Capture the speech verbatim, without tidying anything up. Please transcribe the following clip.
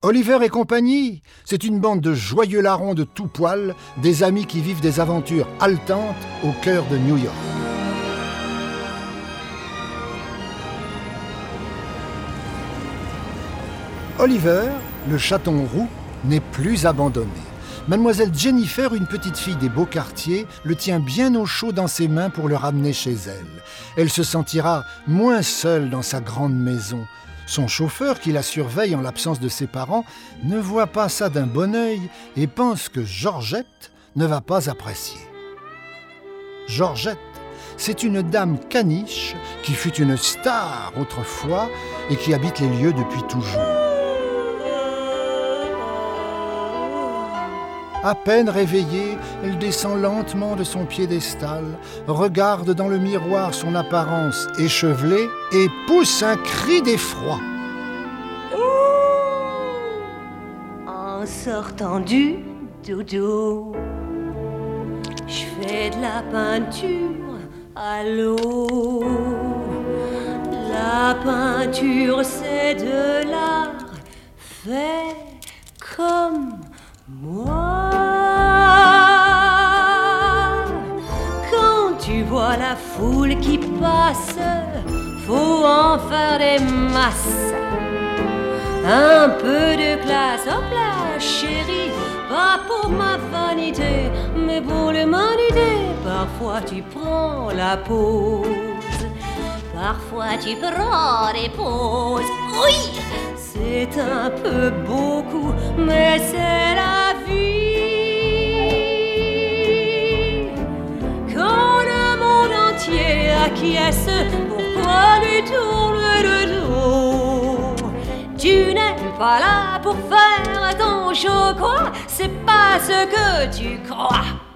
Oliver et compagnie, c'est une bande de joyeux larrons de tout poil, des amis qui vivent des aventures haletantes au cœur de New York. Oliver, le chaton roux, n'est plus abandonné. Mademoiselle Jennifer, une petite fille des beaux quartiers, le tient bien au chaud dans ses mains pour le ramener chez elle. Elle se sentira moins seule dans sa grande maison. Son chauffeur, qui la surveille en l'absence de ses parents, ne voit pas ça d'un bon œil et pense que Georgette ne va pas apprécier. Georgette, c'est une dame caniche qui fut une star autrefois et qui habite les lieux depuis toujours. À peine réveillée, elle descend lentement de son piédestal, regarde dans le miroir son apparence échevelée et pousse un cri d'effroi. En sortant du dodo, je fais de la peinture à l'eau. La peinture, c'est de l'art, fait comme moi. Quand tu vois la foule qui passe, faut en faire des masses. Un peu de classe, hop là, chérie, pas pour ma vanité, mais pour l'humanité. Parfois tu prends la pause, parfois tu prends des pauses. Oui, c'est un peu beaucoup, mais c'est la vie. Quand le monde entier acquiesce, pourquoi lui tourner le dos? Tu n'es pas là pour faire ton show, quoi? C'est pas ce que tu crois.